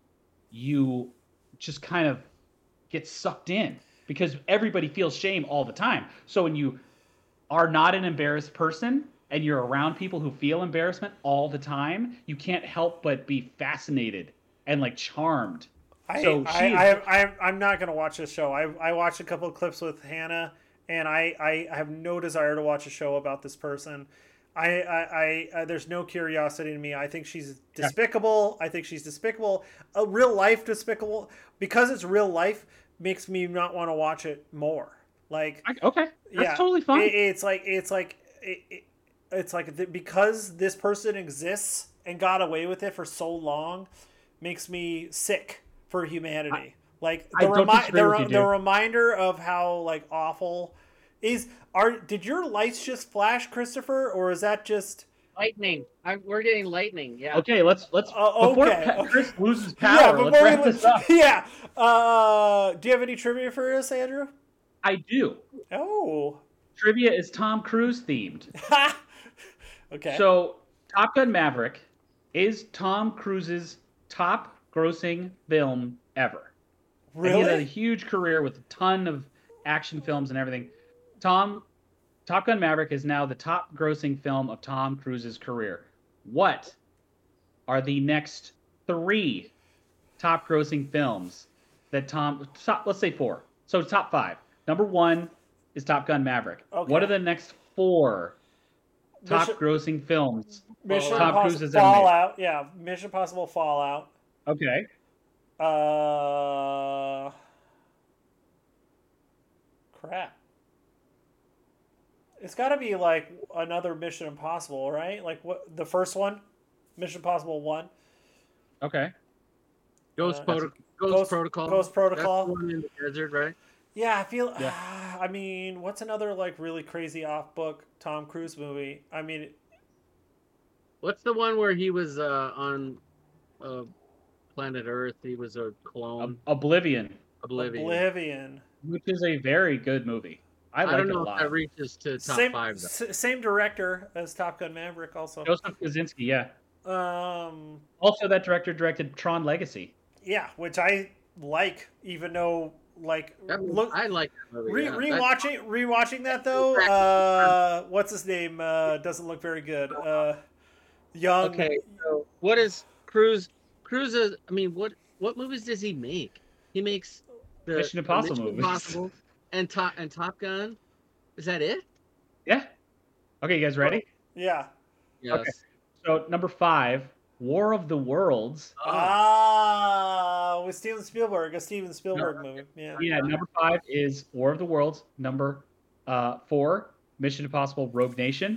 you just kind of get sucked in because everybody feels shame all the time. So when you are not an embarrassed person and you're around people who feel embarrassment all the time, you can't help but be fascinated and like charmed. I'm not going to watch this show. I watched a couple of clips with Hannah, and I have no desire to watch a show about this person. There's no curiosity in me. I think she's despicable. I think she's despicable. A real life despicable, because it's real life, makes me not want to watch it more. Like, okay, that's totally fine. It's like because this person exists and got away with it for so long, makes me sick for humanity. The reminder of how like awful did your lights just flash, Christopher, or is that just lightning? We're getting lightning. Yeah. Okay, let's before Chris loses power, let's wrap this up. Yeah. Do you have any trivia for us, Andrew? I do. Oh. Trivia is Tom Cruise themed. Okay. So, Top Gun Maverick is Tom Cruise's top grossing film ever. Really? And he had a huge career with a ton of action films and everything. Top Gun Maverick is now the top grossing film of Tom Cruise's career. What are the next 3 top grossing films that let's say 4. So top 5. Number 1 is Top Gun Maverick. Okay. What are the next 4 top grossing films Tom Cruise has ever made? Fallout. Yeah, Mission Impossible Fallout. Okay. Crap. It's got to be like another Mission Impossible, right? Like what the first one, Mission Impossible 1. Okay. Ghost Protocol. Ghost Protocol. That's the one in the desert, right? Yeah, I feel. Yeah. I mean, what's another like really crazy off-book Tom Cruise movie? I mean, what's the one where he was on planet Earth? He was a clone. Oblivion. Which is a very good movie. I like it a lot. I don't know if that reaches to top 5. Though. Same director as Top Gun Maverick, also. Joseph Kosinski, yeah. Also, that director directed Tron Legacy. Yeah, which I like, even though like I like that movie. Rewatching that though. What's his name? Doesn't look very good. Young. Okay, so what is Cruise? Cruise. I mean, what movies does he make? He makes the Mission Impossible movies. Impossible and Top Gun. Is that it? Yeah. Okay, you guys ready? Yeah. Yes. Okay. So number 5, War of the Worlds. With Steven Spielberg, a Steven Spielberg movie. Yeah. Yeah. Number 5 is War of the Worlds. Number 4, Mission Impossible: Rogue Nation.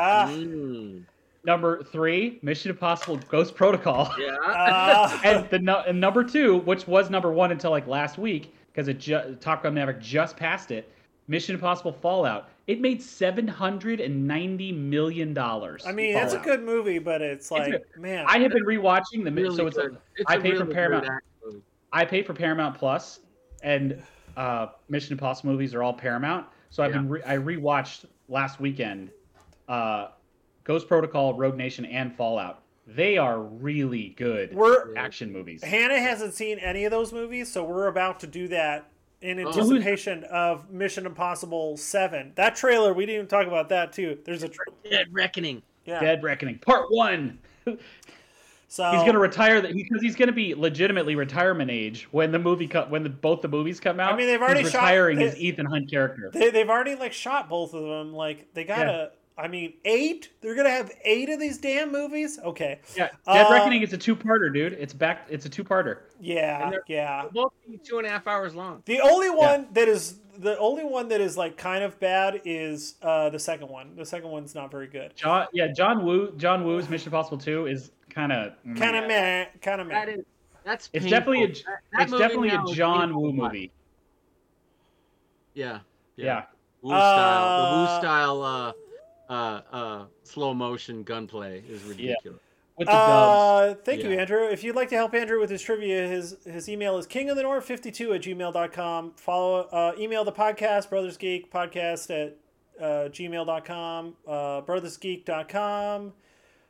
Number 3, Mission Impossible: Ghost Protocol. Yeah. And number 2, which was number 1 until like last week, because Top Gun Maverick just passed it, Mission Impossible Fallout. It made $790 million. I mean, Fallout. It's a good movie, but it's like, man. I have been rewatching the movie, so I pay for Paramount. I pay for Paramount Plus, and Mission Impossible movies are all Paramount. So I rewatched last weekend Ghost Protocol, Rogue Nation, and Fallout. They are really good action movies. Hannah hasn't seen any of those movies, so we're about to do that in anticipation of Mission Impossible 7. That trailer, we didn't even talk about that too. There's a Dead Reckoning. Yeah. Dead Reckoning, Part 1. So he's going to retire because he's going to be legitimately retirement age when the movie both the movies come out. I mean, they've already retiring his Ethan Hunt character. They've already like shot both of them. Like they gotta. I mean, 8? They're going to have 8 of these damn movies? Okay. Yeah, Dead Reckoning is a 2-parter, dude. It's a 2-parter. Yeah, they're both 2.5 hours long. The only one that is like kind of bad is the second one. The second one's not very good. John Woo's Mission Impossible 2 is kind of meh. That's it's definitely a John Woo movie. Yeah. Woo style slow motion gunplay is ridiculous. Yeah. With the dubs. Thank you, Andrew. If you'd like to help Andrew with his trivia, his email is kingofthenorth52@gmail.com. Email the podcast, Brothers Geek Podcast at gmail.com, brothersgeek.com.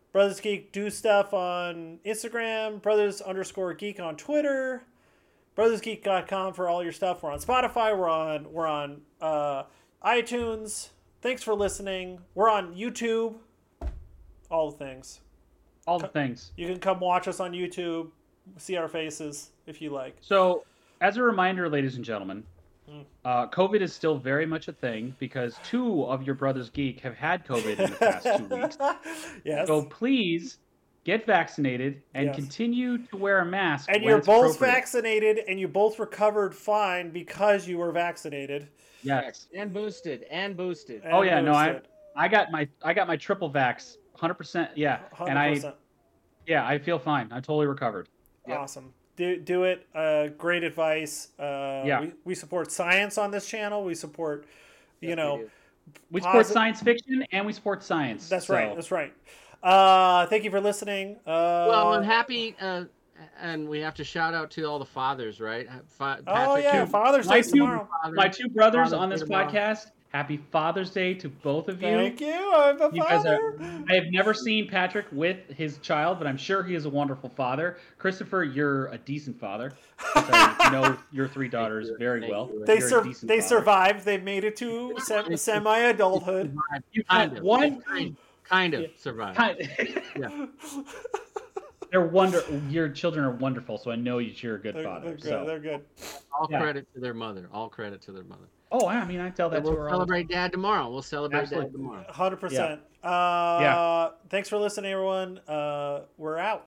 Brothers Geek do stuff on Instagram, brothers_geek on Twitter, brothersgeek.com for all your stuff. We're on Spotify. We're on iTunes. Thanks for listening. We're on YouTube. All the things. All the things. You can come watch us on YouTube, see our faces if you like. So, as a reminder, ladies and gentlemen, COVID is still very much a thing because 2 of your Brothers Geek have had COVID in the past 2 weeks. Yes. So please get vaccinated and continue to wear a mask. And you're both vaccinated and you both recovered fine because you were vaccinated. Yes. And boosted. Oh yeah, no, I got my triple vax, 100%. Yeah, 100%. And I feel fine. I totally recovered. Yep. Awesome. Do it. Great advice. We support science on this channel. We support, we support science fiction and we support science. That's right. That's right. Thank you for listening. Well, I'm happy. And we have to shout out to all the fathers, right? Patrick, Father's Day tomorrow. My 2 brothers on this podcast. Happy Father's Day to both of you. Thank you. I'm a father. I have never seen Patrick with his child, but I'm sure he is a wonderful father. Christopher, you're a decent father. I know your 3 daughters very well. They survived. They've made it to semi-adulthood. Kind of survived. Yeah. Your children are wonderful, so I know you're a good father. They're good. All credit to their mother. Oh, I mean, I tell that to her. We'll celebrate Dad tomorrow. 100%. Thanks for listening, everyone. We're out.